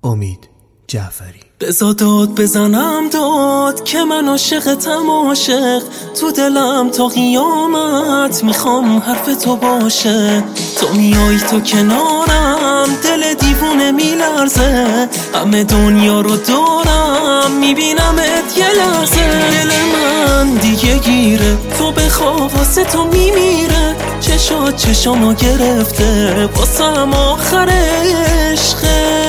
امید جعفری. بزا داد بزنم داد که من عاشقتم عاشق، تو دلم تا قیامت میخوام حرف تو باشه. تو میای تو کنارم دل دیوونه میلرزه، همه دنیا رو دارم میبینمت یه لحظه. دل من دیگه گیره تو بخواه واسه تو میمیره، چشات چشامو گرفته واسم آخر عشقه.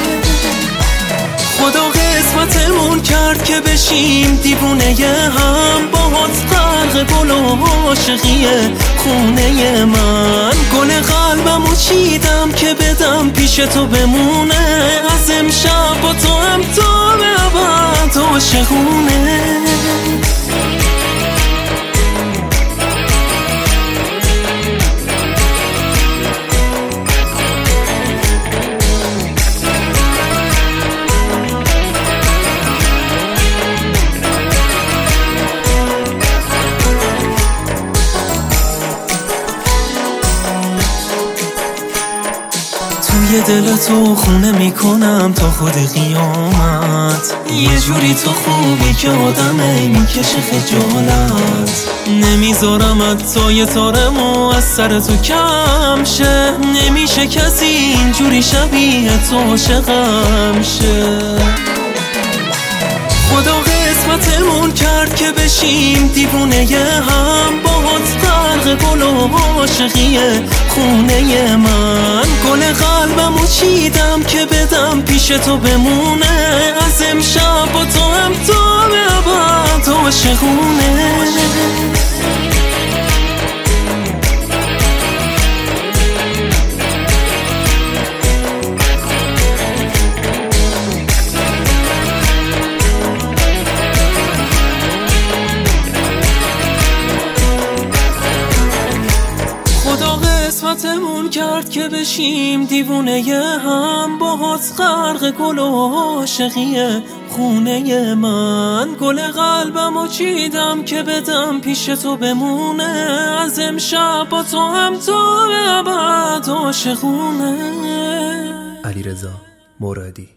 خدا قسمتمون کرد که بشیم دیوونه هم، باهات غرق گل و عاشقیه خونه من. گل قلبمو چیدم که بدم پیش تو بمونه، از امشب با تو هم تا به ابد عاشقونه. توی دل تو خونه میکنم تا خود قیامت، یه جوری تو خوبی که آدمه میکشه خجالت. نمیذارم حتی تارمو از سر تو کم شه، نمیشه کسی اینجوری شبیه تو عاشقم شه. خدا قسمتمون کرد که بشیم دیوونه هم، باهات غرق گل و عاشقیه خونه من. گل قلبمو چیدم که بدم پیش تو بمونه، از امشب با تو هم تا به ابد عاشقونه. قسمتمون کرد که بشیم دیوونه هم، باهات غرق گل و عاشقیه خونه من. گل قلبمو چیدم که بدم پیش تو بمونه، از امشب با تو هم تا به ابد عاشقونه. علیرضا مرادی.